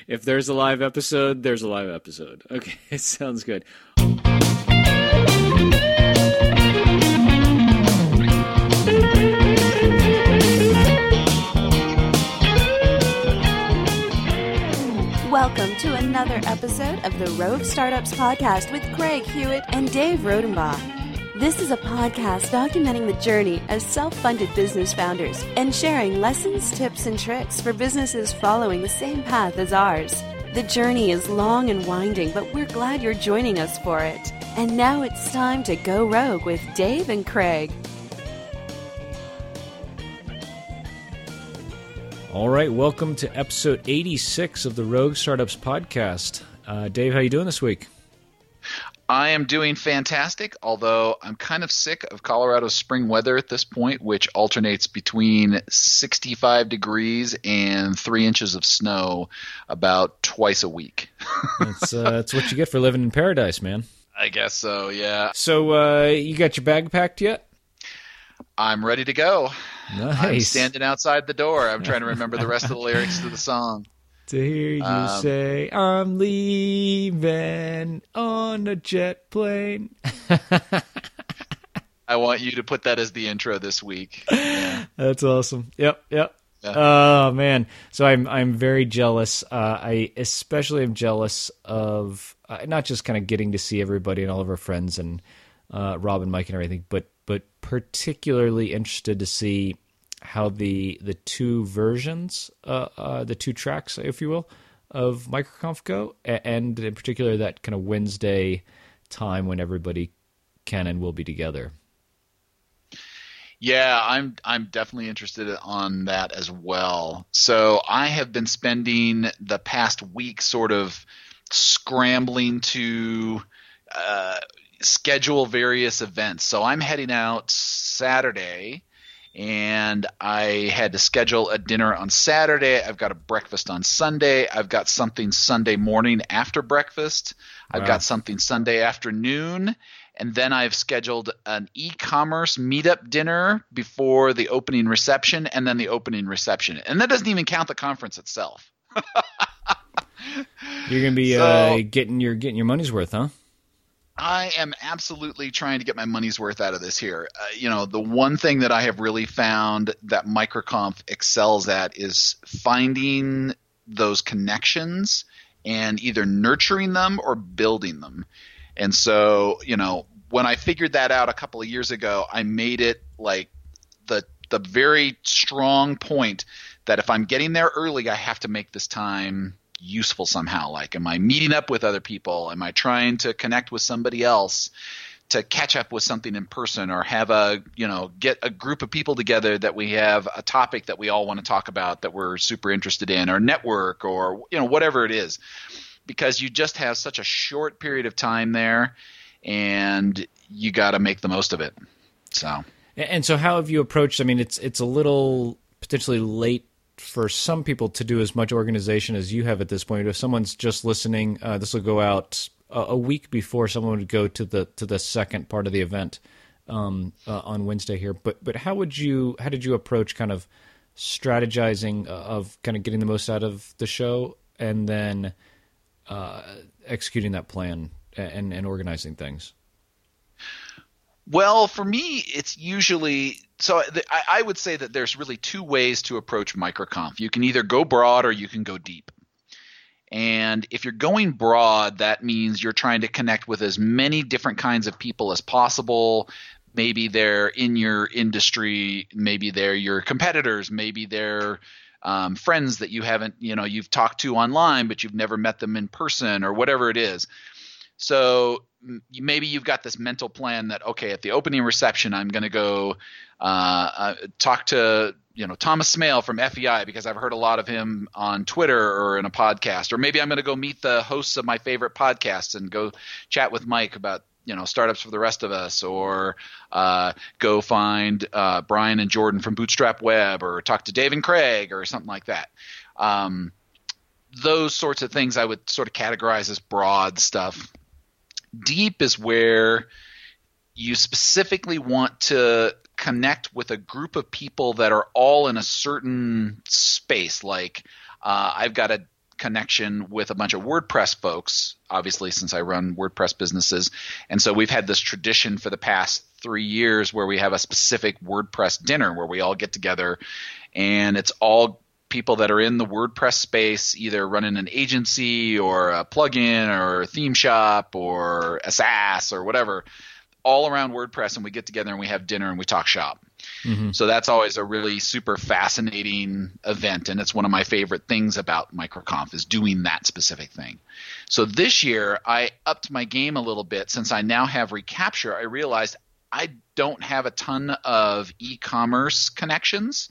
If there's a live episode, there's a live episode. Okay, sounds good. Welcome to another episode of the Rogue Startups Podcast with Craig Hewitt and Dave Rodenbach. This is a podcast documenting the journey as self-funded business founders and sharing lessons, tips, and tricks for businesses following the same path as ours. The journey is long and winding, but we're glad you're joining us for it. And now it's time to go rogue with Dave and Craig. All right, welcome to episode 86 of the Rogue Startups Podcast. Dave, how you doing this week? I am doing fantastic, although I'm kind of sick of Colorado's spring weather at this point, which alternates between 65 degrees and 3 inches of snow about twice a week. That's what you get for living in paradise, man. I guess so, yeah. So you got your bag packed yet? I'm ready to go. Nice. I'm standing outside the door. I'm trying to remember the rest of the lyrics to the song. To hear you say, I'm leaving on a jet plane. I want you to put that as the intro this week. Yeah. That's awesome. Yep. Yeah. Oh, man. So I'm very jealous. I especially am jealous of not just kind of getting to see everybody and all of our friends and Rob and Mike and everything, but particularly interested to see how the two versions, the two tracks, if you will, of MicroConf go, and in particular that kind of Wednesday time when everybody can and will be together. Yeah, I'm definitely interested on that as well. So I have been spending the past week sort of scrambling to schedule various events. So I'm heading out Saturday, and I had to schedule a dinner on Saturday. I've got a breakfast on Sunday. I've got something Sunday morning after breakfast. I've got something Sunday afternoon. And then I've scheduled an e-commerce meetup dinner before the opening reception and then the opening reception. And that doesn't even count the conference itself. You're going to be getting your money's worth, huh? I am absolutely trying to get my money's worth out of this here. The one thing that I have really found that MicroConf excels at is finding those connections and either nurturing them or building them. And so, when I figured that out a couple of years ago, I made it like the very strong point that if I'm getting there early, I have to make this time useful somehow. Like, am I meeting up with other people? Am I trying to connect with somebody else to catch up with something in person, or have get a group of people together that we have a topic that we all want to talk about that we're super interested in, or network, or, whatever it is, because you just have such a short period of time there and you got to make the most of it. And so how have you approached, it's a little potentially late for some people to do as much organization as you have at this point. If someone's just listening, this will go out a week before someone would go to the second part of the event on Wednesday here. But how did you approach kind of strategizing of kind of getting the most out of the show and then executing that plan and organizing things? Well, for me, it's usually I would say that there's really two ways to approach MicroConf. You can either go broad or you can go deep. And if you're going broad, that means you're trying to connect with as many different kinds of people as possible. Maybe they're in your industry, maybe they're your competitors, maybe they're friends that you haven't, you've talked to online, but you've never met them in person, or whatever it is. So maybe you've got this mental plan that, okay, at the opening reception, I'm going to go talk to Thomas Smale from FEI because I've heard a lot of him on Twitter or in a podcast. Or maybe I'm going to go meet the hosts of my favorite podcasts and go chat with Mike about startups for the rest of us, or go find Brian and Jordan from Bootstrap Web, or talk to Dave and Craig, or something like that. Those sorts of things I would sort of categorize as broad stuff. Deep is where you specifically want to connect with a group of people that are all in a certain space. Like I've got a connection with a bunch of WordPress folks, obviously, since I run WordPress businesses. And so we've had this tradition for the past 3 years where we have a specific WordPress dinner where we all get together, and it's all people that are in the WordPress space, either running an agency or a plugin or a theme shop or a SaaS or whatever, all around WordPress, and we get together and we have dinner and we talk shop. Mm-hmm. So that's always a really super fascinating event, and it's one of my favorite things about MicroConf is doing that specific thing. So this year I upped my game a little bit. Since I now have Recapture, I realized I don't have a ton of e-commerce connections.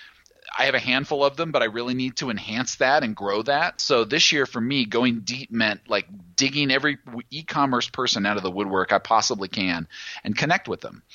I have a handful of them, but I really need to enhance that and grow that. So this year for me, going deep meant like digging every e-commerce person out of the woodwork I possibly can and connect with them.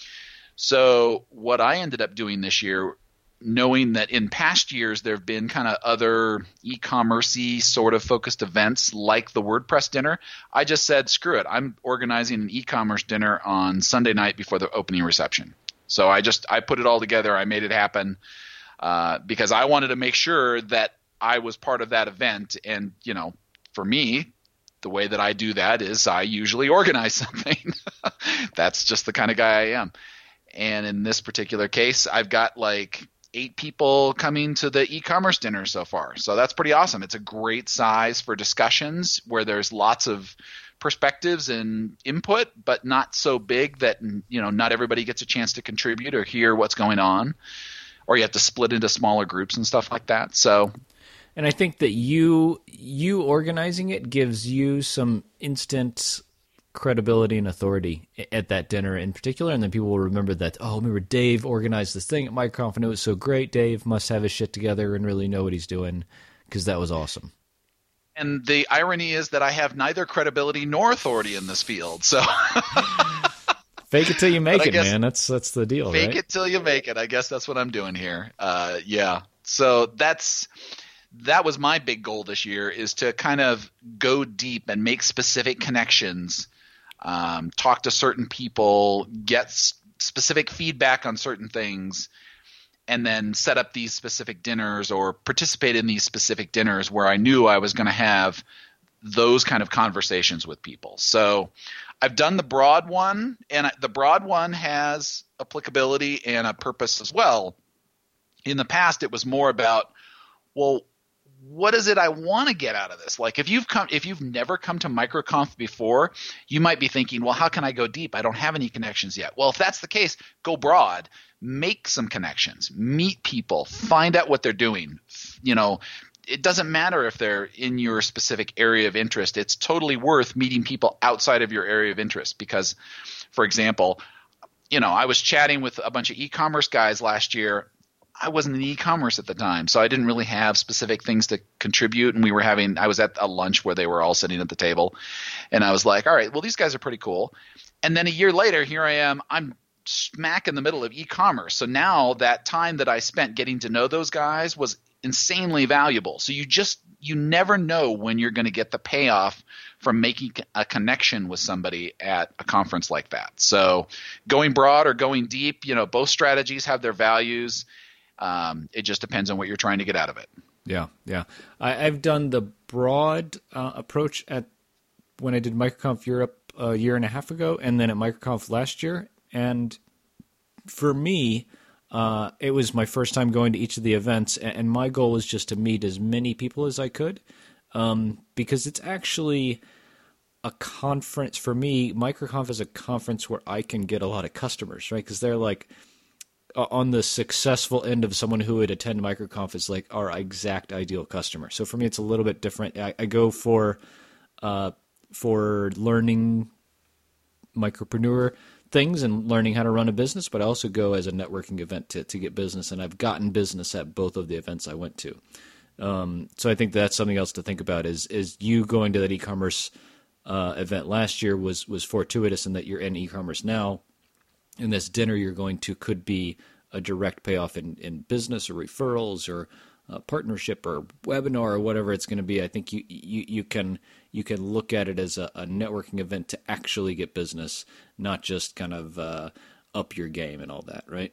So what I ended up doing this year, knowing that in past years there have been kind of other e-commerce-y sort of focused events like the WordPress dinner, I just said, screw it. I'm organizing an e-commerce dinner on Sunday night before the opening reception. So I put it all together. I made it happen. Because I wanted to make sure that I was part of that event. And, you know, for me, the way that I do that is I usually organize something. That's just the kind of guy I am. And in this particular case, I've got like 8 people coming to the e-commerce dinner so far. So that's pretty awesome. It's a great size for discussions where there's lots of perspectives and input, but not so big that, you know, not everybody gets a chance to contribute or hear what's going on. Or you have to split into smaller groups and stuff like that. So, and I think that you organizing it gives you some instant credibility and authority at that dinner in particular, and then people will remember that, oh, remember Dave organized this thing at MicroConf and it was so great. Dave must have his shit together and really know what he's doing because that was awesome. And the irony is that I have neither credibility nor authority in this field. So. Fake it till you make it, man. That's the deal, Fake right? it till you make it. I guess that's what I'm doing here. Yeah. So that was my big goal this year, is to kind of go deep and make specific connections, talk to certain people, get specific feedback on certain things, and then set up these specific dinners or participate in these specific dinners where I knew I was going to have those kind of conversations with people. So I've done the broad one, and the broad one has applicability and a purpose as well. In the past, it was more about, well, what is it I want to get out of this? Like if you've never come to MicroConf before, you might be thinking, well, how can I go deep? I don't have any connections yet. Well, if that's the case, go broad, make some connections, meet people, find out what they're doing. You know, it doesn't matter if they're in your specific area of interest. It's totally worth meeting people outside of your area of interest because, for example, you know, I was chatting with a bunch of e-commerce guys last year. I wasn't in e-commerce at the time, so I didn't really have specific things to contribute. And I was at a lunch where they were all sitting at the table, and I was like, all right, well, these guys are pretty cool. And then a year later, here I am. I'm smack in the middle of e-commerce. So now that time that I spent getting to know those guys was insanely valuable. So you never know when you're going to get the payoff from making a connection with somebody at a conference like that. So going broad or going deep, you know, both strategies have their values. It just depends on what you're trying to get out of it. Yeah. I've done the broad approach when I did MicroConf Europe a year and a half ago, and then at MicroConf last year. And for me, it was my first time going to each of the events, and my goal was just to meet as many people as I could, because it's actually a conference. For me, MicroConf is a conference where I can get a lot of customers, right? Because they're like on the successful end of someone who would attend MicroConf is like our exact ideal customer. So for me, it's a little bit different. I go for learning micropreneur things and learning how to run a business, but I also go as a networking event to get business, and I've gotten business at both of the events I went to. So I think that's something else to think about is you going to that e-commerce event last year was fortuitous in that you're in e-commerce now, and this dinner you're going to could be a direct payoff in business or referrals or partnership or webinar or whatever it's going to be. I think you can look at it as a networking event to actually get business, not just kind of up your game and all that, right?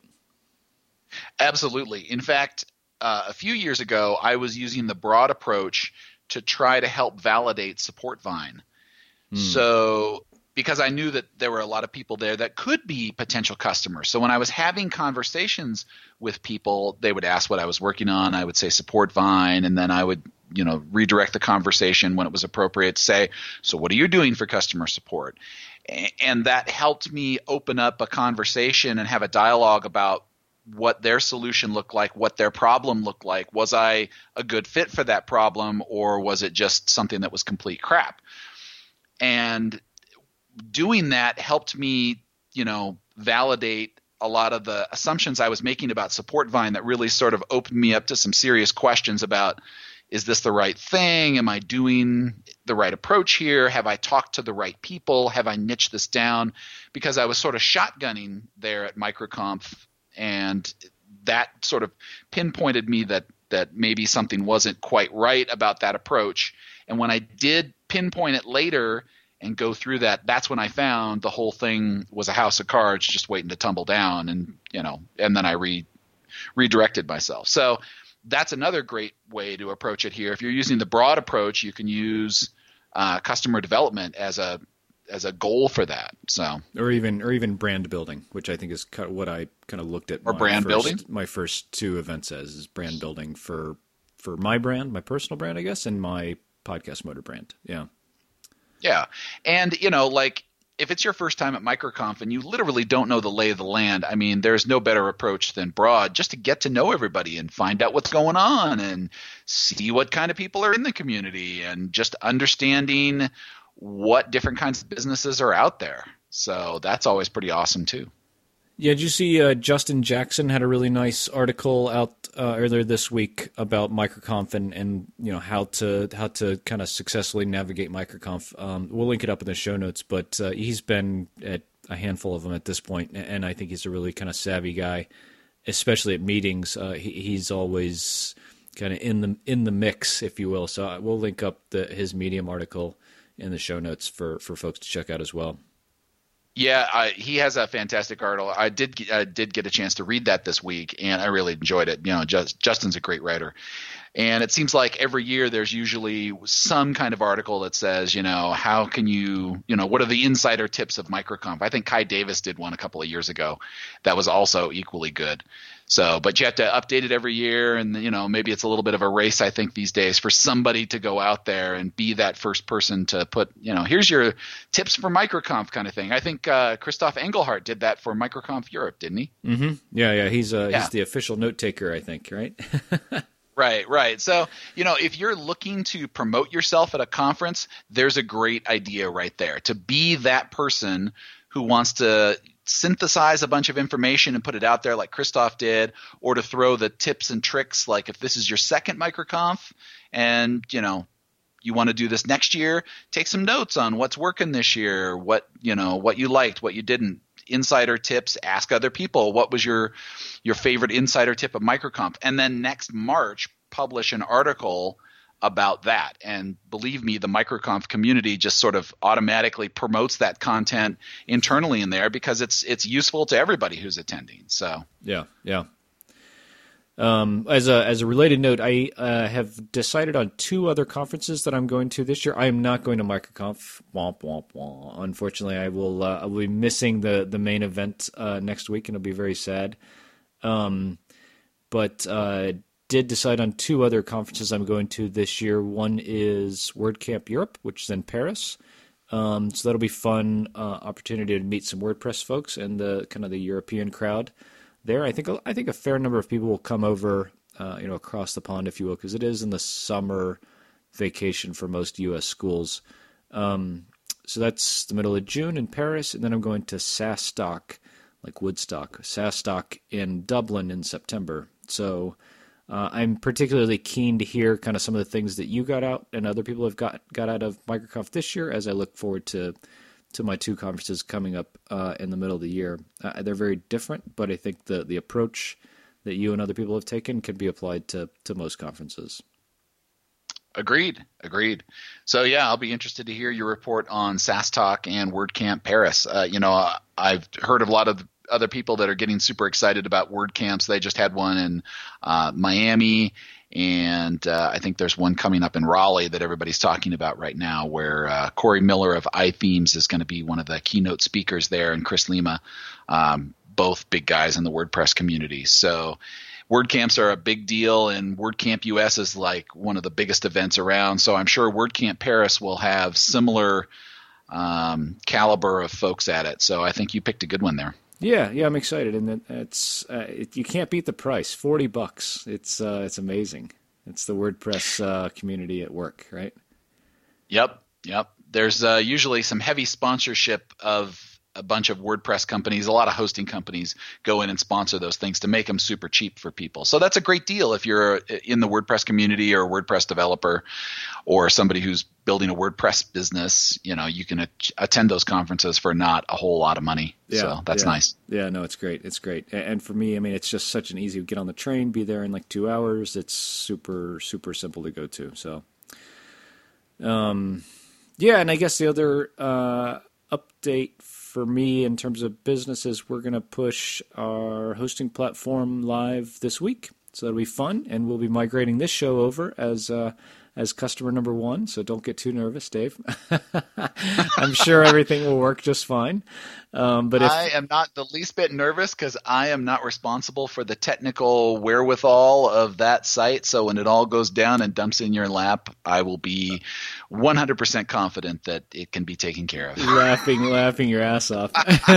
Absolutely. In fact, a few years ago, I was using the broad approach to try to help validate SupportVine. So because I knew that there were a lot of people there that could be potential customers. So when I was having conversations with people, they would ask what I was working on. I would say SupportVine, and then I would redirect the conversation when it was appropriate to say, so what are you doing for customer support? And that helped me open up a conversation and have a dialogue about what their solution looked like, what their problem looked like. Was I a good fit for that problem, or was it just something that was complete crap? And doing that helped me, validate a lot of the assumptions I was making about SupportVine that really sort of opened me up to some serious questions about, is this the right thing? Am I doing the right approach here? Have I talked to the right people? Have I niched this down? Because I was sort of shotgunning there at MicroConf, and that sort of pinpointed me that maybe something wasn't quite right about that approach. And when I did pinpoint it later and go through that, that's when I found the whole thing was a house of cards just waiting to tumble down, and then I redirected myself. So that's another great way to approach it here. If you're using the broad approach, you can use customer development as a goal for that. So or even brand building, which I think is kind of what I kind of looked at. Or brand building. My first two events is brand building for my brand, my personal brand, I guess, and my Podcast Motor brand. Yeah. Yeah. And, if it's your first time at MicroConf and you literally don't know the lay of the land, I mean, there's no better approach than broad, just to get to know everybody and find out what's going on and see what kind of people are in the community and just understanding what different kinds of businesses are out there. So that's always pretty awesome too. Yeah, did you see Justin Jackson had a really nice article out earlier this week about MicroConf and how to kind of successfully navigate MicroConf. We'll link it up in the show notes, but he's been at a handful of them at this point, and I think he's a really kind of savvy guy, especially at meetings. He's always kind of in the mix, if you will. So we'll link up his Medium article in the show notes for folks to check out as well. Yeah, he has a fantastic article. I did get a chance to read that this week, and I really enjoyed it. Justin's a great writer. And it seems like every year there's usually some kind of article that says, how can you, what are the insider tips of MicroConf? I think Kai Davis did one a couple of years ago that was also equally good. So, but you have to update it every year, and maybe it's a little bit of a race, I think, these days for somebody to go out there and be that first person to put, here's your tips for MicroConf kind of thing. I think Christoph Engelhardt did that for MicroConf Europe, didn't he? Mm-hmm. Yeah. He's the official note taker, I think, right? Right. So, if you're looking to promote yourself at a conference, there's a great idea right there to be that person who wants to synthesize a bunch of information and put it out there like Christoph did, or to throw the tips and tricks, like if this is your second MicroConf and, you want to do this next year, take some notes on what's working this year, what you liked, what you didn't. Insider tips, ask other people, what was your favorite insider tip of MicroConf? And then next March, publish an article about that. And believe me, the MicroConf community just sort of automatically promotes that content internally in there because it's useful to everybody who's attending. So yeah. As a related note, I have decided on two other conferences that I'm going to this year. I am not going to MicroConf. Womp womp womp. Unfortunately, I will be missing the main event next week, and it'll be very sad. But did decide on two other conferences I'm going to this year. One is WordCamp Europe, which is in Paris. So that'll be fun opportunity to meet some WordPress folks and the kind of the European crowd there. I think a fair number of people will come over, across the pond, if you will, because it is in the summer vacation for most U.S. schools. So that's the middle of June in Paris, and then I'm going to SaaStock, like Woodstock, SaaStock in Dublin in September. So I'm particularly keen to hear kind of some of the things that you got out and other people have got out of MicroConf this year, as I look forward to my two conferences coming up in the middle of the year. They're very different, but I think the approach that you and other people have taken can be applied to most conferences. Agreed. So yeah, I'll be interested to hear your report on SaaStock and WordCamp Paris. I've heard of a lot of other people that are getting super excited about WordCamps. They just had one in Miami, And I think there's one coming up in Raleigh that everybody's talking about right now, where Corey Miller of iThemes is going to be one of the keynote speakers there, and Chris Lima, both big guys in the WordPress community. So WordCamps are a big deal, and WordCamp US is like one of the biggest events around. So I'm sure WordCamp Paris will have similar caliber of folks at it. So I think you picked a good one there. Yeah, I'm excited, and you can't beat the price. $40. It's amazing. It's the WordPress community at work, right? Yep. There's usually some heavy sponsorship of a bunch of WordPress companies. A lot of hosting companies go in and sponsor those things to make them super cheap for people. So that's a great deal if you're in the WordPress community or a WordPress developer or somebody who's building a WordPress business. You can attend those conferences for not a whole lot of money. Yeah, so that's nice. Yeah, no, it's great. It's great. And for me, I mean, it's just such an easy, get on the train, be there in like 2 hours. It's super, super simple to go to. So, yeah, and I guess the other update for me in terms of business is we're going to push our hosting platform live this week. So that'll be fun, and we'll be migrating this show over as customer number 1. So don't get too nervous, Dave. I'm sure everything will work just fine. But I am not the least bit nervous because I am not responsible for the technical wherewithal of that site. So when it all goes down and dumps in your lap, I will be 100% confident that it can be taken care of. laughing your ass off.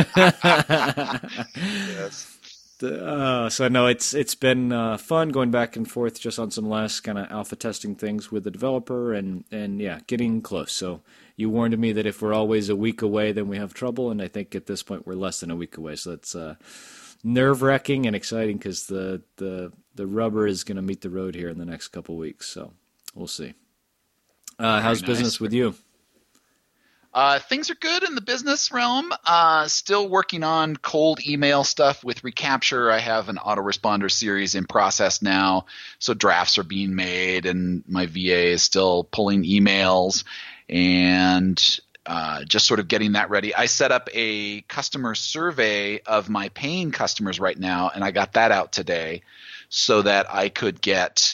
Yes. So no, it's been fun going back and forth just on some last kind of alpha testing things with the developer and yeah, getting close. So you warned me that if we're always a week away, then we have trouble, and I think at this point we're less than a week away. So it's nerve-wracking and exciting because the rubber is going to meet the road here in the next couple weeks. So we'll see. How's business with you? Things are good in the business realm. Still working on cold email stuff with Recapture. I have an autoresponder series in process now, so drafts are being made, and my VA is still pulling emails and just sort of getting that ready. I set up a customer survey of my paying customers right now, and I got that out today so that I could get,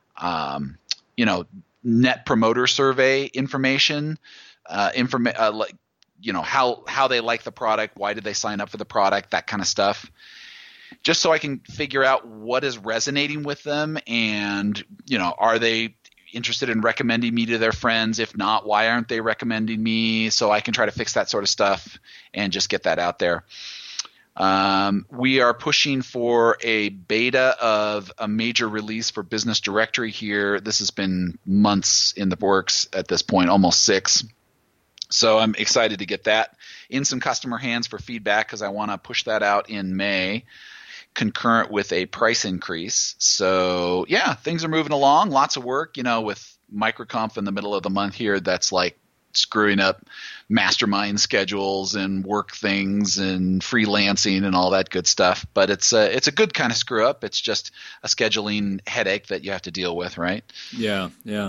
net promoter survey information. Like, how they like the product, why did they sign up for the product, that kind of stuff, just so I can figure out what is resonating with them, and are they interested in recommending me to their friends? If not, why aren't they recommending me? So I can try to fix that sort of stuff and just get that out there. We are pushing for a beta of a major release for Business Directory here. This has been months in the works at this point, almost 6. So I'm excited to get that in some customer hands for feedback because I want to push that out in May, concurrent with a price increase. So yeah, things are moving along. Lots of work, with MicroConf in the middle of the month here. That's like screwing up mastermind schedules and work things and freelancing and all that good stuff. But it's a good kind of screw up. It's just a scheduling headache that you have to deal with, right? Yeah.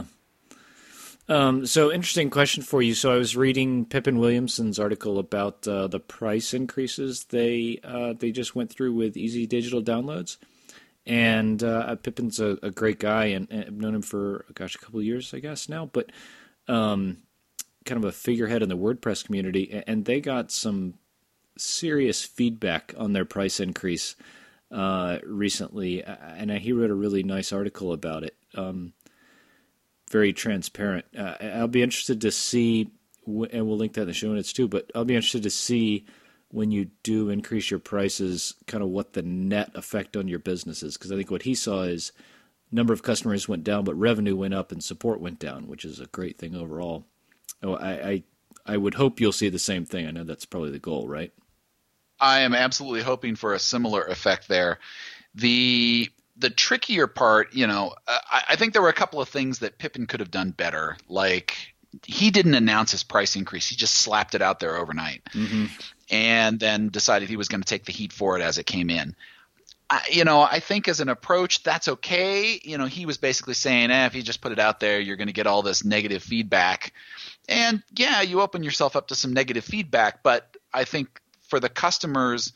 So interesting question for you. So I was reading Pippin Williamson's article about the price increases they just went through with Easy Digital Downloads, and Pippin's a great guy, and I've known him for a couple of years, I guess now, but kind of a figurehead in the WordPress community, and they got some serious feedback on their price increase recently, and he wrote a really nice article about it. Very transparent. I'll be interested to see, and we'll link that in the show notes too, but I'll be interested to see when you do increase your prices, kind of what the net effect on your business is. Because I think what he saw is number of customers went down, but revenue went up and support went down, which is a great thing overall. Oh, I would hope you'll see the same thing. I know that's probably the goal, right? I am absolutely hoping for a similar effect there. The trickier part, I think there were a couple of things that Pippin could have done better. Like, he didn't announce his price increase. He just slapped it out there overnight, and then decided he was going to take the heat for it as it came in. I think as an approach, that's okay. He was basically saying, if you just put it out there, you're going to get all this negative feedback. And yeah, you open yourself up to some negative feedback, but I think for the customers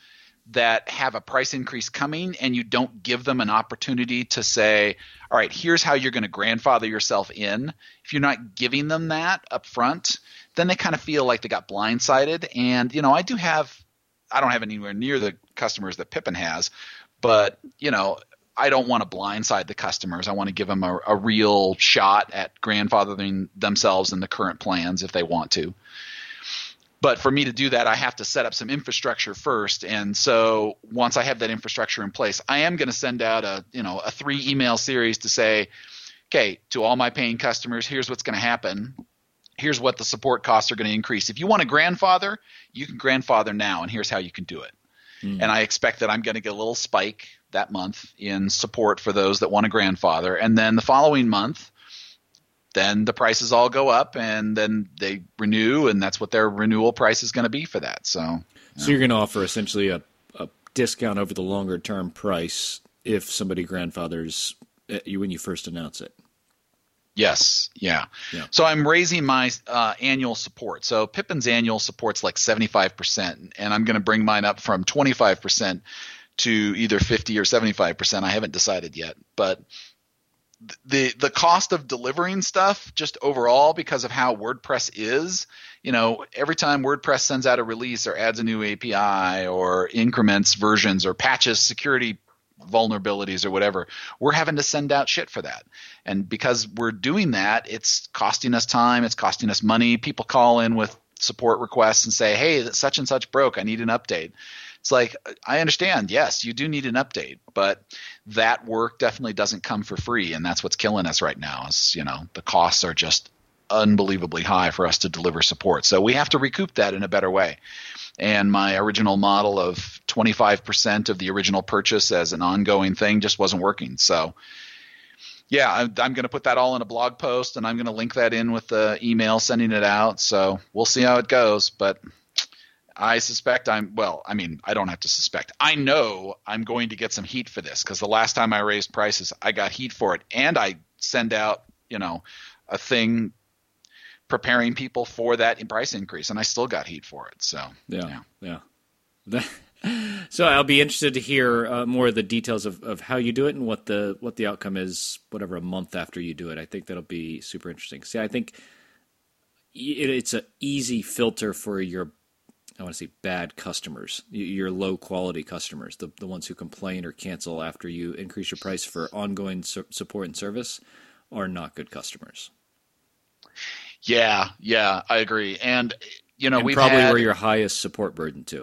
that have a price increase coming and you don't give them an opportunity to say, all right, here's how you're going to grandfather yourself in. If you're not giving them that up front, then they kind of feel like they got blindsided. And, I don't have anywhere near the customers that Pippin has, but, I don't want to blindside the customers. I want to give them a real shot at grandfathering themselves in the current plans if they want to. But for me to do that, I have to set up some infrastructure first. And so once I have that infrastructure in place, I am going to send out a 3 email series to say, okay, to all my paying customers, here's what's going to happen. Here's what the support costs are going to increase. If you want to grandfather, you can grandfather now, and here's how you can do it. And I expect that I'm going to get a little spike that month in support for those that want to grandfather. And then the following month, then the prices all go up, and then they renew, and that's what their renewal price is going to be for that. So you're going to offer essentially a discount over the longer term price if somebody grandfathers you when you first announce it. Yes. Yeah. So I'm raising my annual support. So Pippin's annual support's like 75%, and I'm going to bring mine up from 25% to either 50 or 75%. I haven't decided yet, but the cost of delivering stuff just overall, because of how WordPress is, every time WordPress sends out a release or adds a new API or increments versions or patches security vulnerabilities or whatever, we're having to send out shit for that. And because we're doing that, it's costing us time, it's costing us money. People call in with support requests and say, hey, such and such broke, I need an update. It's like, I understand, yes, you do need an update, but that work definitely doesn't come for free, and that's what's killing us right now is, the costs are just unbelievably high for us to deliver support. So we have to recoup that in a better way. And my original model of 25% of the original purchase as an ongoing thing just wasn't working. So yeah, I'm going to put that all in a blog post, and I'm going to link that in with the email sending it out. So we'll see how it goes, but I suspect I don't have to suspect. I know I'm going to get some heat for this, because the last time I raised prices, I got heat for it. And I send out, a thing preparing people for that price increase, and I still got heat for it. So, yeah. So I'll be interested to hear more of the details of how you do it and what the outcome is, whatever, a month after you do it. I think that'll be super interesting. See, I think it's an easy filter for your, I want to say, bad customers, your low-quality customers, the ones who complain or cancel after you increase your price for ongoing support and service are not good customers. Yeah, I agree. And, we probably were your highest support burden, too.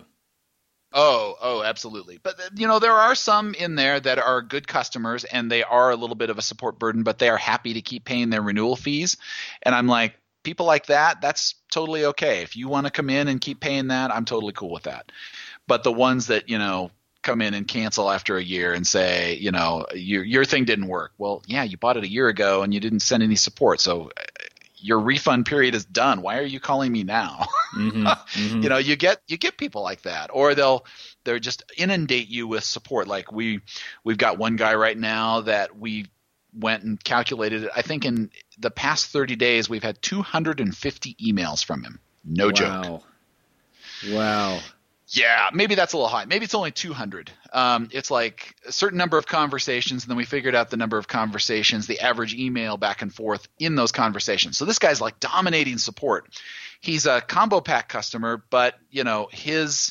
Oh, absolutely. But, there are some in there that are good customers, and they are a little bit of a support burden, but they are happy to keep paying their renewal fees. And I'm like, people like that, that's totally okay. If you want to come in and keep paying that, I'm totally cool with that. But the ones that, come in and cancel after a year and say, your thing didn't work. Well, yeah, you bought it a year ago and you didn't send any support. So your refund period is done. Why are you calling me now? Mm-hmm. You get people like that, or they're just inundate you with support. Like we've got one guy right now that we went and calculated it. I think in the past 30 days, we've had 250 emails from him. No joke. Wow. Yeah, maybe that's a little high. Maybe it's only 200. It's like a certain number of conversations, and then we figured out the number of conversations, the average email back and forth in those conversations. So this guy's like dominating support. He's a combo pack customer, but the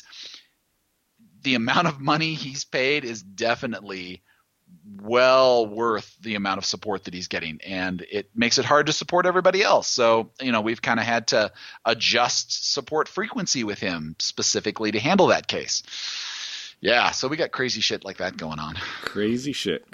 amount of money he's paid is definitely well worth the amount of support that he's getting, and it makes it hard to support everybody else. So, we've kind of had to adjust support frequency with him specifically to handle that case. Yeah, so we got crazy shit like that going on. Crazy shit.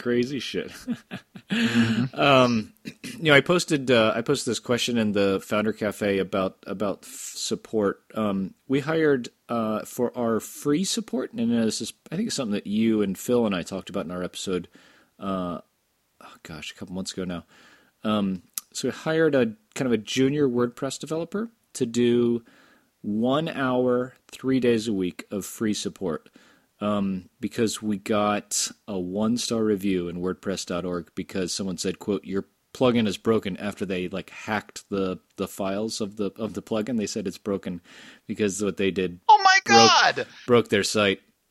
Mm-hmm. I posted this question in the Founder Cafe about support. We hired for our free support, and this is, I think, it's something that you and Phil and I talked about in our episode. A couple months ago now. So we hired a kind of a junior WordPress developer to do 1 hour, 3 days a week of free support. Because we got a 1-star review in WordPress.org because someone said, quote, your plugin is broken after they hacked the files of the plugin. They said it's broken because what they did oh my God! broke their site.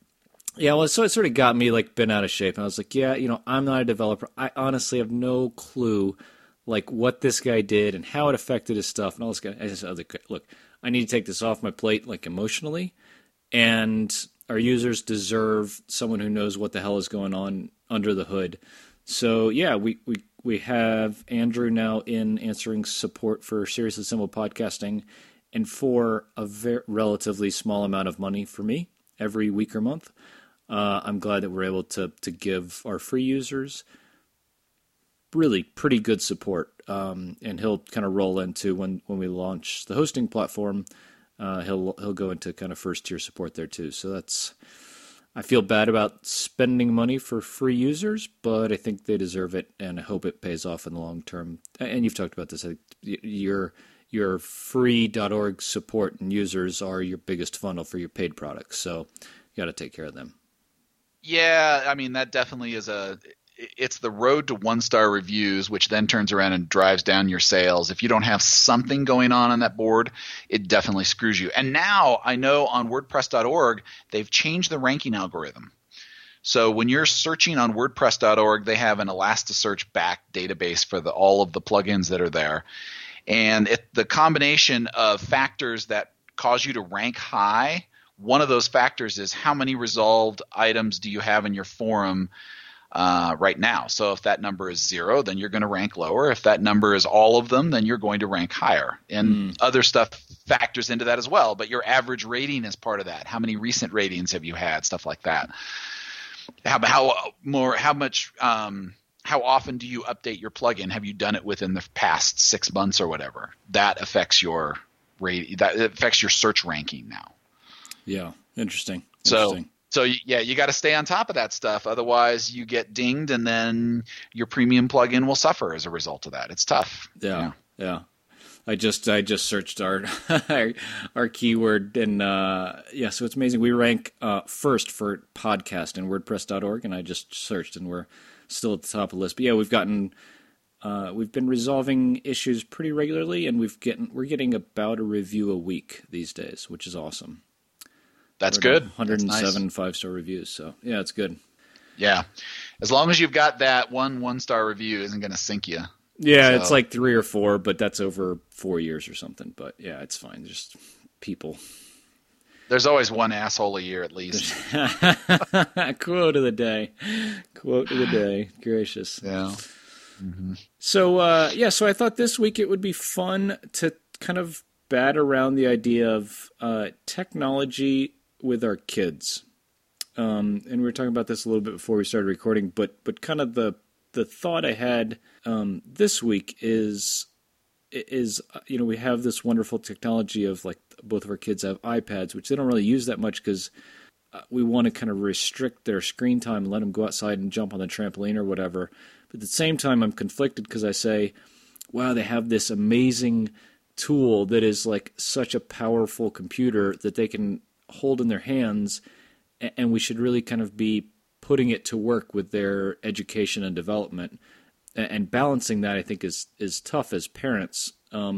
Yeah, well, so it sort of got me like bent out of shape. And I was like, yeah, I'm not a developer. I honestly have no clue like what this guy did and how it affected his stuff and all this. I just was like, look, I need to take this off my plate like emotionally, and our users deserve someone who knows what the hell is going on under the hood. So yeah, we have Andrew now in answering support for Seriously Simple Podcasting, and for a relatively small amount of money for me every week or month. I'm glad that we're able to give our free users really pretty good support. And he'll kind of roll into when we launch the hosting platform. He'll go into kind of first tier support there too. So I feel bad about spending money for free users, but I think they deserve it, and I hope it pays off in the long term. And you've talked about this. Your free.org support and users are your biggest funnel for your paid products. So you got to take care of them. Yeah, I mean, that definitely is it's the road to 1-star reviews, which then turns around and drives down your sales. If you don't have something going on that board, it definitely screws you. And now I know on WordPress.org, they've changed the ranking algorithm. So when you're searching on WordPress.org, they have an Elasticsearch back database for all of the plugins that are there. And the combination of factors that cause you to rank high, one of those factors is how many resolved items do you have in your forum right now. So if that number is 0, then you're going to rank lower. If that number is all of them, then you're going to rank higher. And other stuff factors into that as well. But your average rating is part of that. How many recent ratings have you had? Stuff like that. How often do you update your plugin? Have you done it within the past 6 months or whatever? That affects your search ranking now. Yeah, interesting. So yeah, you got to stay on top of that stuff. Otherwise, you get dinged, and then your premium plugin will suffer as a result of that. It's tough. Yeah. I just searched our our keyword, and so it's amazing. We rank first for podcast in WordPress.org, and I just searched, and we're still at the top of the list. But yeah, we've been resolving issues pretty regularly, and we're getting about a review a week these days, which is awesome. That's good. 107 5-star reviews. So yeah, it's good. Yeah, as long as you've got that 1-star review, isn't going to sink you. Yeah, it's like 3 or 4, but that's over 4 years or something. But yeah, it's fine. Just people. There's always one asshole a year at least. Quote of the day. Quote of the day. Gracious. Yeah. Mm-hmm. So I thought this week it would be fun to kind of bat around the idea of technology with our kids. And we were talking about this a little bit before we started recording, but kind of the thought I had this week is we have this wonderful technology of like both of our kids have iPads, which they don't really use that much because we want to kind of restrict their screen time and let them go outside and jump on the trampoline or whatever. But at the same time, I'm conflicted because I say, wow, they have this amazing tool that is like such a powerful computer that they can hold in their hands, and we should really kind of be putting it to work with their education and development, and balancing that I think is tough as parents.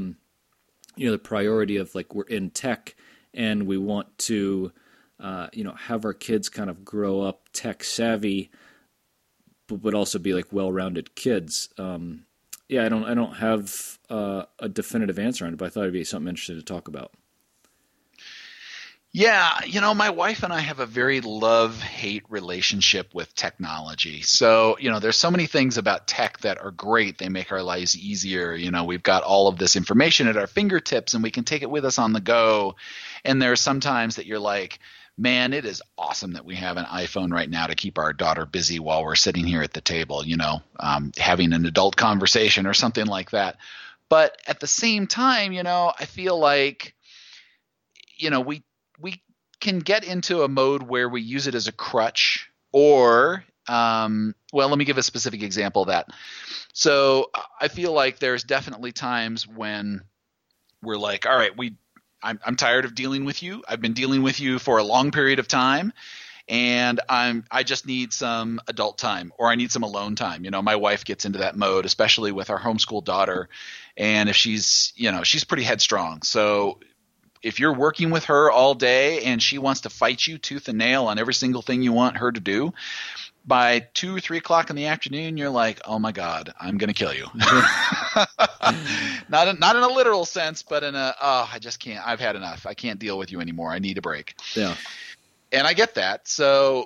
The priority of like we're in tech and we want to have our kids kind of grow up tech savvy, but also be like well-rounded kids. I don't have a definitive answer on it, but I thought it'd be something interesting to talk about. Yeah, my wife and I have a very love-hate relationship with technology. So, there's so many things about tech that are great. They make our lives easier. We've got all of this information at our fingertips and we can take it with us on the go. And there are some times that you're like, man, it is awesome that we have an iPhone right now to keep our daughter busy while we're sitting here at the table, having an adult conversation or something like that. But at the same time, I feel like, we can get into a mode where we use it as a crutch or, let me give a specific example of that. So I feel like there's definitely times when we're like, all right, I'm tired of dealing with you. I've been dealing with you for a long period of time, and I just need some adult time, or I need some alone time. My wife gets into that mode, especially with our homeschool daughter, and if she's pretty headstrong. So if you're working with her all day and she wants to fight you tooth and nail on every single thing you want her to do, by 2 or 3 o'clock in the afternoon, you're like, oh my God, I'm going to kill you. Not in a literal sense, but in I just can't, I've had enough. I can't deal with you anymore. I need a break. Yeah. And I get that. So,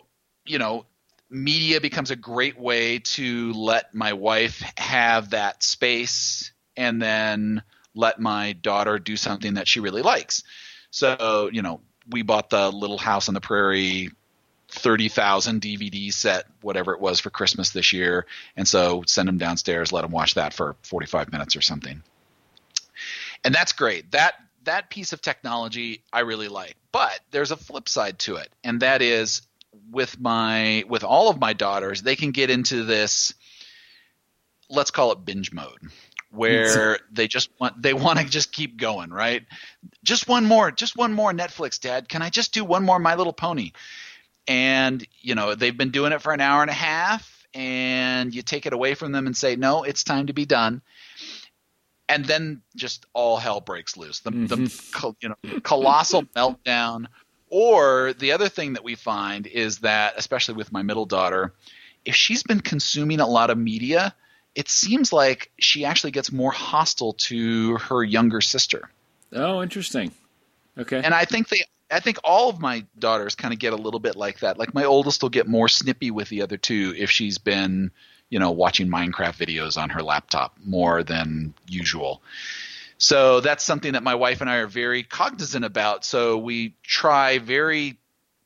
media becomes a great way to let my wife have that space and then let my daughter do something that she really likes. So, we bought the Little House on the Prairie 30,000 DVD set, whatever it was, for Christmas this year. And so send them downstairs, let them watch that for 45 minutes or something. And that's great. That piece of technology I really like. But there's a flip side to it. And that is with all of my daughters, they can get into this, let's call it binge mode, where they want to just keep going, right? Just one more Netflix, Dad. Can I just do one more My Little Pony? And, they've been doing it for an hour and a half, and you take it away from them and say, no, it's time to be done. And then just all hell breaks loose. The colossal meltdown. Or the other thing that we find is that, especially with my middle daughter, if she's been consuming a lot of media, it seems like she actually gets more hostile to her younger sister. Oh, interesting. Okay. And I think all of my daughters kind of get a little bit like that. Like my oldest will get more snippy with the other two if she's been, watching Minecraft videos on her laptop more than usual. So that's something that my wife and I are very cognizant about. So we try very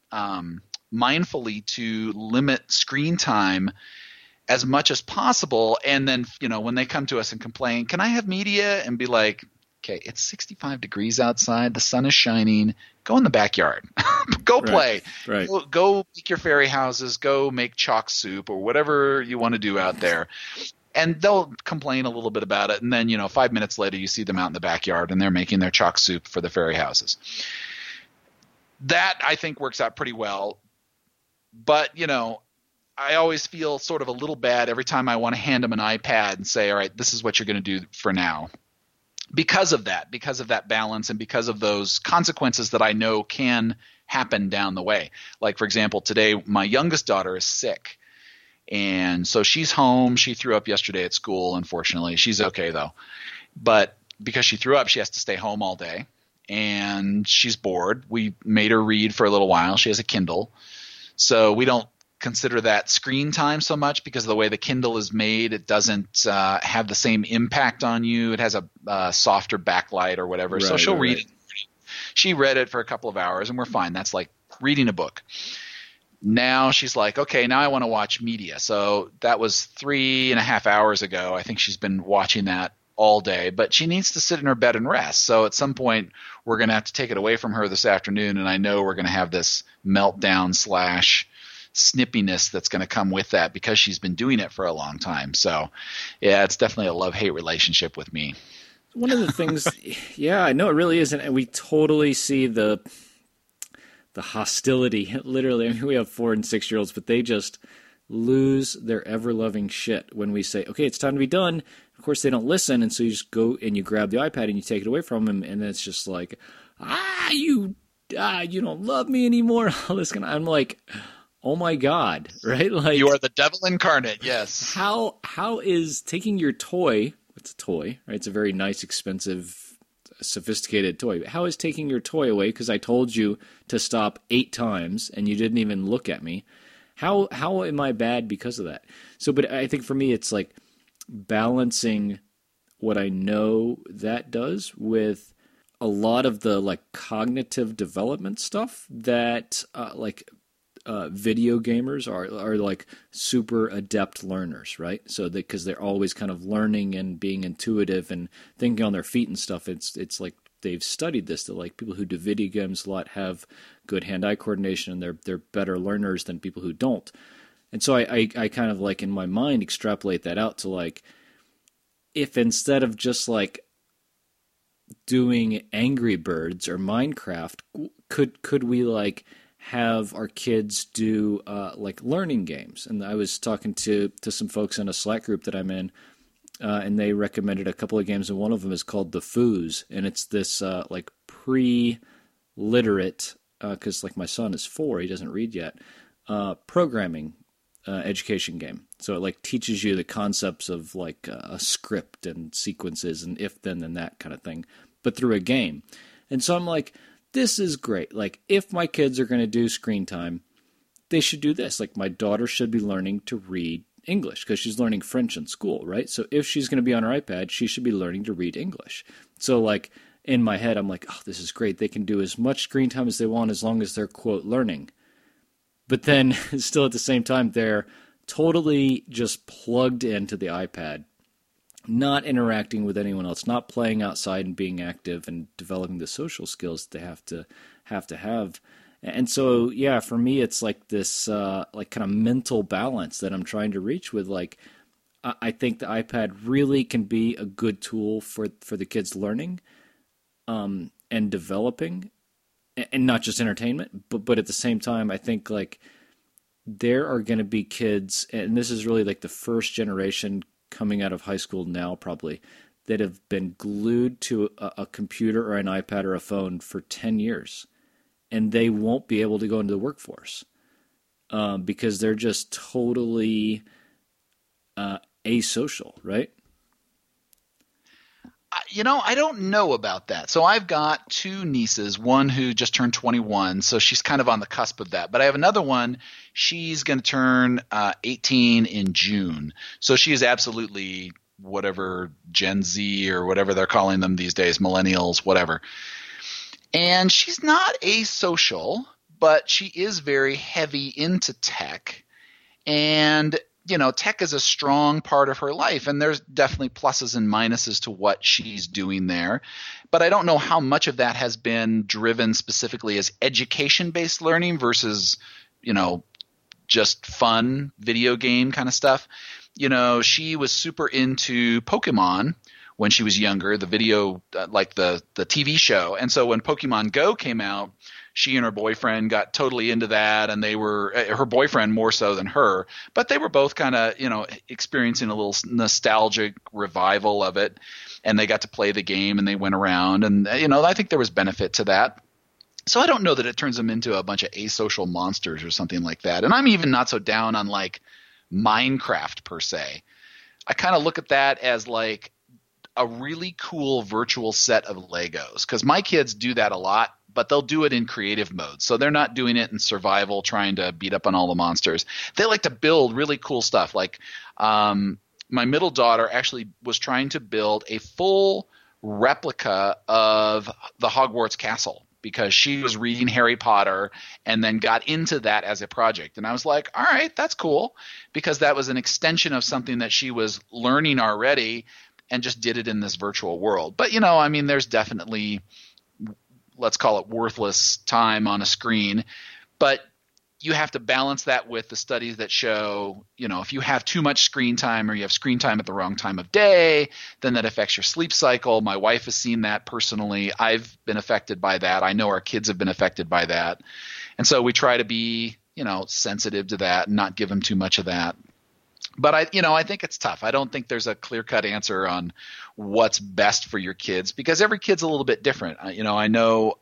mindfully to limit screen time as much as possible. And then, when they come to us and complain, can I have media? And be like, okay, it's 65 degrees outside. The sun is shining. Go in the backyard. Go play. Right. Go make your fairy houses. Go make chalk soup or whatever you want to do out there. And they'll complain a little bit about it. And then, 5 minutes later, you see them out in the backyard and they're making their chalk soup for the fairy houses. That, I think, works out pretty well. But, I always feel sort of a little bad every time I want to hand them an iPad and say, all right, this is what you're going to do for now. Because of that balance and because of those consequences that I know can happen down the way. Like, for example, today my youngest daughter is sick. And so she's home. She threw up yesterday at school, unfortunately. She's okay, though. But because she threw up, she has to stay home all day. And she's bored. We made her read for a little while. She has a Kindle. So we don't consider that screen time so much because of the way the Kindle is made. It doesn't have the same impact on you. It has a softer backlight or whatever. Right, so she'll read right. it. She read it for a couple of hours, and we're fine. That's like reading a book. Now she's like, okay, now I want to watch media. So that was 3.5 hours ago. I think she's been watching that all day, but she needs to sit in her bed and rest. So at some point we're going to have to take it away from her this afternoon. And I know we're going to have this meltdown / snippiness that's going to come with that because she's been doing it for a long time. So yeah, it's definitely a love-hate relationship with me. One of the things, yeah, I know it really is. And we totally see the hostility, literally. I mean, we have 4 and 6-year-olds, but they just lose their ever-loving shit when we say, okay, it's time to be done. Of course, they don't listen, and so you just go and you grab the iPad and you take it away from them, and then it's just like, you don't love me anymore. All this kind of, I'm like, oh my God, right? Like, you are the devil incarnate, yes. How is taking your toy, it's a toy, right? It's a very nice, expensive, sophisticated toy. How is taking your toy away because I told you to stop 8 times and you didn't even look at me? How am I bad because of that? So, but I think for me, it's like balancing what I know that does with a lot of the like cognitive development stuff that video gamers are like super adept learners, right? So because they're always kind of learning and being intuitive and thinking on their feet and stuff. It's like they've studied this, that like people who do video games a lot have good hand-eye coordination and they're better learners than people who don't. And so I kind of like in my mind extrapolate that out to like, if instead of just like doing Angry Birds or Minecraft, could we like have our kids do like learning games? And I was talking to some folks in a Slack group that I'm in, and they recommended a couple of games, and one of them is called The Foos, and it's this like pre-literate, because like my son is 4, he doesn't read yet, programming education game. So it like teaches you the concepts of like a script and sequences and if, then, and that kind of thing, but through a game. And so I'm like, this is great. Like if my kids are going to do screen time, they should do this. Like my daughter should be learning to read English because she's learning French in school, right? So if she's going to be on her iPad, she should be learning to read English. So like in my head, I'm like, oh, this is great. They can do as much screen time as they want as long as they're, quote, learning. But then still at the same time, they're totally just plugged into the iPad, not interacting with anyone else, not playing outside and being active and developing the social skills they have to have. And so, yeah, for me, it's like this like kind of mental balance that I'm trying to reach with. Like, I think the iPad really can be a good tool for the kids learning and developing, and not just entertainment. But at the same time, I think like there are going to be kids, and this is really like the first generation coming out of high school now probably, that have been glued to a computer or an iPad or a phone for 10 years. And they won't be able to go into the workforce because they're just totally asocial, right? I don't know about that. So I've got 2 nieces, one who just turned 21, so she's kind of on the cusp of that. But I have another one, she's going to turn 18 in June. So she is absolutely whatever Gen Z or whatever they're calling them these days, millennials, whatever. And she's not asocial, but she is very heavy into tech. And, tech is a strong part of her life. And there's definitely pluses and minuses to what she's doing there. But I don't know how much of that has been driven specifically as education-based learning versus, just fun video game kind of stuff. She was super into Pokemon when she was younger, the video, like the TV show. And so when Pokemon Go came out, she and her boyfriend got totally into that, and they were her boyfriend more so than her, but they were both kind of, experiencing a little nostalgic revival of it, and they got to play the game and they went around, and I think there was benefit to that. So I don't know that it turns them into a bunch of asocial monsters or something like that. And I'm even not so down on like Minecraft per se. I kind of look at that as like a really cool virtual set of Legos, because my kids do that a lot, but they'll do it in creative mode. So they're not doing it in survival, trying to beat up on all the monsters. They like to build really cool stuff. Like my middle daughter actually was trying to build a full replica of the Hogwarts castle, because she was reading Harry Potter and then got into that as a project. And I was like, all right, that's cool, because that was an extension of something that she was learning already and just did it in this virtual world. But, there's definitely, let's call it worthless time on a screen. But you have to balance that with the studies that show, if you have too much screen time or you have screen time at the wrong time of day, then that affects your sleep cycle. My wife has seen that personally. I've been affected by that. I know our kids have been affected by that. And so we try to be, sensitive to that and not give them too much of that. But I think it's tough. I don't think there's a clear-cut answer on what's best for your kids, because every kid's a little bit different. I know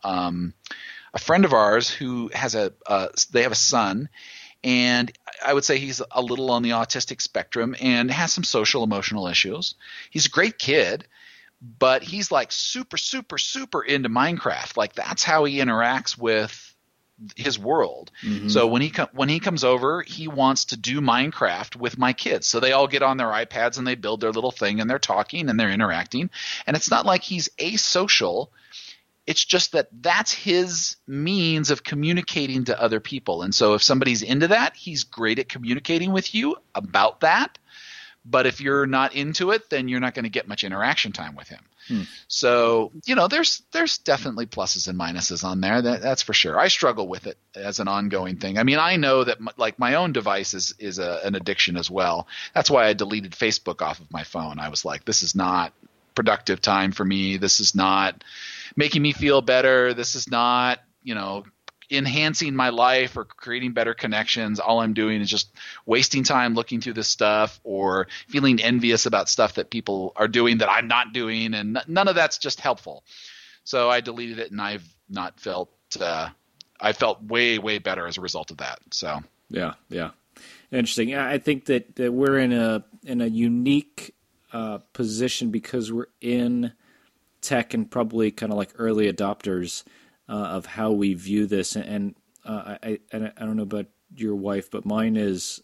a friend of ours who has they have a son, and I would say he's a little on the autistic spectrum and has some social emotional issues. He's a great kid, but he's like super, super, super into Minecraft. Like that's how he interacts with his world. Mm-hmm. So when he comes over, he wants to do Minecraft with my kids. So they all get on their iPads and they build their little thing and they're talking and they're interacting. And it's not like he's asocial. It's just that that's his means of communicating to other people. And so if somebody's into that, he's great at communicating with you about that. But if you're not into it, then you're not going to get much interaction time with him. So, there's definitely pluses and minuses on there. That's for sure. I struggle with it as an ongoing thing. I know that my own device is an addiction as well. That's why I deleted Facebook off of my phone. I was like, this is not productive time for me. This is not making me feel better. This is not, enhancing my life or creating better connections. All I'm doing is just wasting time looking through this stuff or feeling envious about stuff that people are doing that I'm not doing. And none of that's just helpful. So I deleted it, and I've not felt I felt way better as a result of that. So yeah. Interesting. I think that we're in a unique position because we're in tech and probably kind of like early adopters of how we view this. And I don't know about your wife, but mine is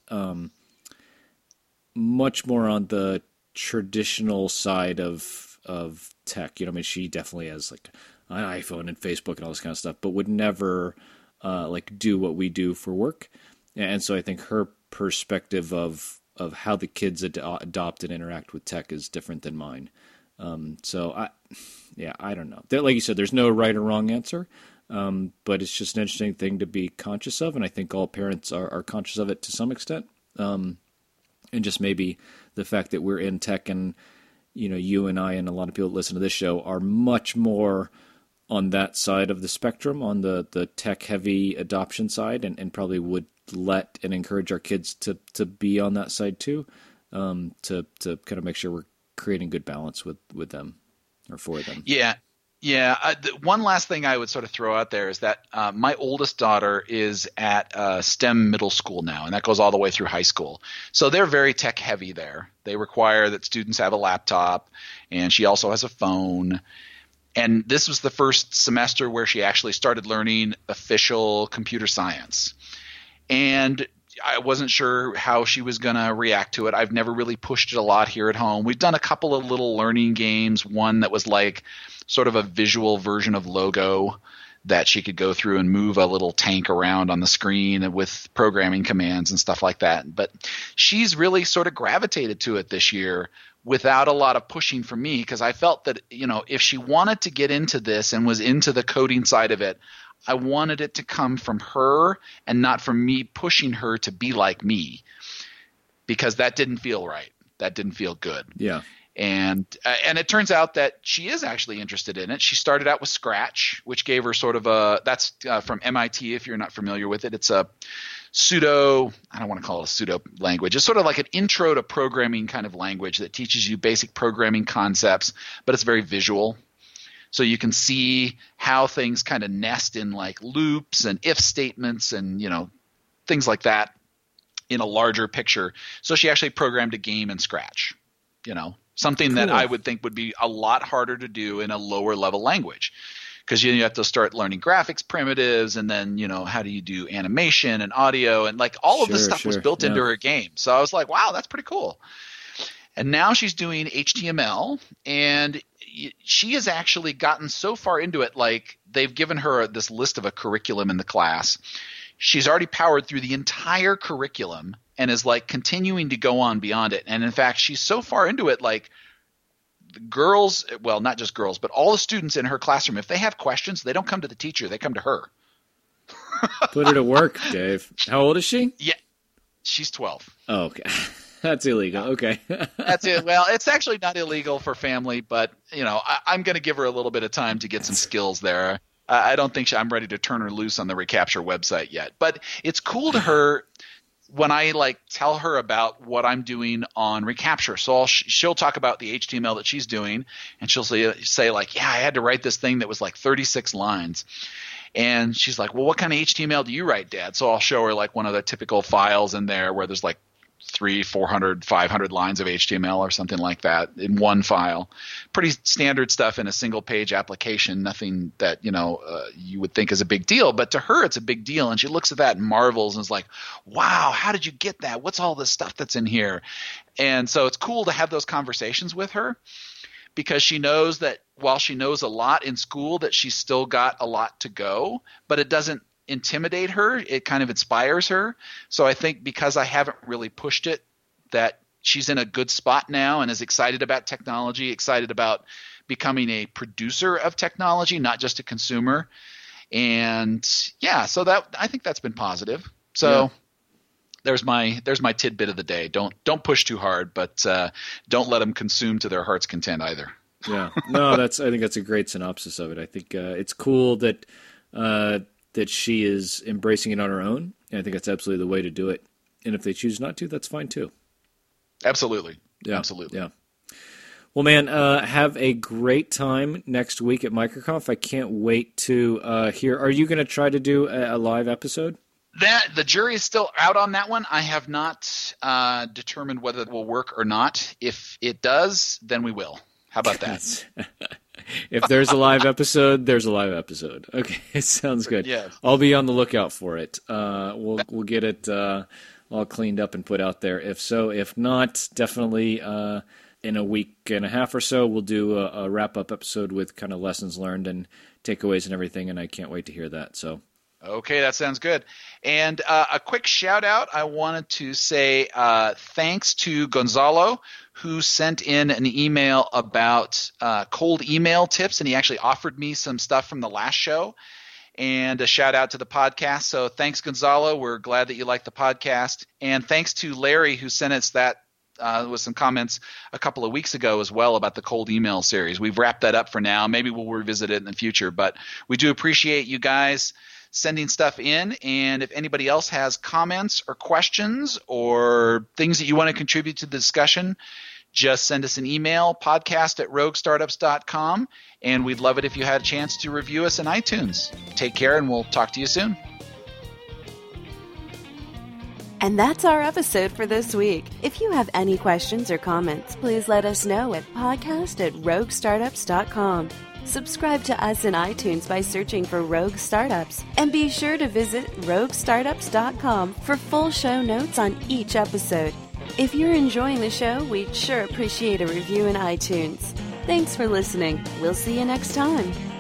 much more on the traditional side of tech. I mean, she definitely has like an iPhone and Facebook and all this kind of stuff, but would never like do what we do for work. And so I think her perspective of how the kids adopt and interact with tech is different than mine. So I don't know. Like you said, there's no right or wrong answer, but it's just an interesting thing to be conscious of, and I think all parents are conscious of it to some extent. And just maybe the fact that we're in tech, and you and I and a lot of people that listen to this show are much more on that side of the spectrum, on the tech-heavy adoption side, and probably would let and encourage our kids to be on that side too, to kind of make sure we're creating good balance with them or for them. Yeah. One last thing I would sort of throw out there is that my oldest daughter is at STEM middle school now, and that goes all the way through high school. So they're very tech heavy there. They require that students have a laptop, and she also has a phone. And this was the first semester where she actually started learning official computer science. And I wasn't sure how she was going to react to it. I've never really pushed it a lot here at home. We've done a couple of little learning games, one that was like sort of a visual version of Logo that she could go through and move a little tank around on the screen with programming commands and stuff like that. But she's really sort of gravitated to it this year without a lot of pushing from me, because I felt that, if she wanted to get into this and was into the coding side of it, I wanted it to come from her and not from me pushing her to be like me, because that didn't feel right. That didn't feel good. Yeah. And it turns out that she is actually interested in it. She started out with Scratch, which gave her sort of that's from MIT, if you're not familiar with it. It's a pseudo, I don't want to call it a pseudo language. It's sort of like an intro to programming kind of language that teaches you basic programming concepts, but it's very visual. So you can see how things kind of nest in like loops and if statements and, things like that in a larger picture. So she actually programmed a game in Scratch, something cool. That I would think would be a lot harder to do in a lower level language, because you have to start learning graphics primitives, and then, how do you do animation and audio, and like all of this stuff was built into her game. So I was like, wow, that's pretty cool. And now she's doing HTML, and she has actually gotten so far into it, like they've given her this list of a curriculum in the class. She's already powered through the entire curriculum and is like continuing to go on beyond it. And in fact, she's so far into it, like the girls, well, not just girls, but all the students in her classroom, if they have questions, they don't come to the teacher, they come to her. Put her to work, Dave. How old is she? Yeah, she's 12. Oh, okay. That's illegal. Okay. That's it. Well, it's actually not illegal for family, but I'm going to give her a little bit of time to get some skills there. I don't think I'm ready to turn her loose on the Recapture website yet, but it's cool to her when I like tell her about what I'm doing on Recapture. So she'll talk about the HTML that she's doing, and she'll say like, yeah, I had to write this thing that was like 36 lines. And she's like, well, what kind of HTML do you write, Dad? So I'll show her like one of the typical files in there where there's like 300, 400, 500 lines of HTML or something like that in one file. Pretty standard stuff in a single page application, nothing that, you would think is a big deal, but to her it's a big deal. And she looks at that and marvels and is like, wow, how did you get that? What's all this stuff that's in here? And so it's cool to have those conversations with her, because she knows that while she knows a lot in school, that she's still got a lot to go, but it doesn't intimidate her. It kind of inspires her. So I think because I haven't really pushed it, that she's in a good spot now and is excited about technology, excited about becoming a producer of technology, not just a consumer. And yeah, so that I think that's been positive. So there's my tidbit of the day. Don't push too hard, but don't let them consume to their heart's content either. Yeah, no, I think that's a great synopsis of it. I think it's cool that she is embracing it on her own, and I think that's absolutely the way to do it. And if they choose not to, that's fine too. Absolutely. Yeah. Absolutely. Yeah. Well, man, have a great time next week at MicroConf. I can't wait to hear. Are you going to try to do a live episode? The jury is still out on that one. I have not determined whether it will work or not. If it does, then we will. How about that? If there's a live episode, there's a live episode. Okay, sounds good. Yes. I'll be on the lookout for it. We'll get it all cleaned up and put out there. If so, if not, definitely in a week and a half or so, we'll do a wrap-up episode with kind of lessons learned and takeaways and everything, and I can't wait to hear that. So. Okay, that sounds good. And a quick shout-out, I wanted to say thanks to Gonzalo, who sent in an email about cold email tips, and he actually offered me some stuff from the last show, and a shout-out to the podcast. So thanks, Gonzalo. We're glad that you like the podcast. And thanks to Larry, who sent us that with some comments a couple of weeks ago as well about the cold email series. We've wrapped that up for now. Maybe we'll revisit it in the future, but we do appreciate you guys sending stuff in. And if anybody else has comments or questions or things that you want to contribute to the discussion, just send us an email, podcast@roguestartups.com, and we'd love it if you had a chance to review us in iTunes. Take care, and we'll talk to you soon. And that's our episode for this week. If you have any questions or comments, please let us know at podcast@roguestartups.com. Subscribe to us in iTunes by searching for Rogue Startups. And be sure to visit roguestartups.com for full show notes on each episode. If you're enjoying the show, we'd sure appreciate a review in iTunes. Thanks for listening. We'll see you next time.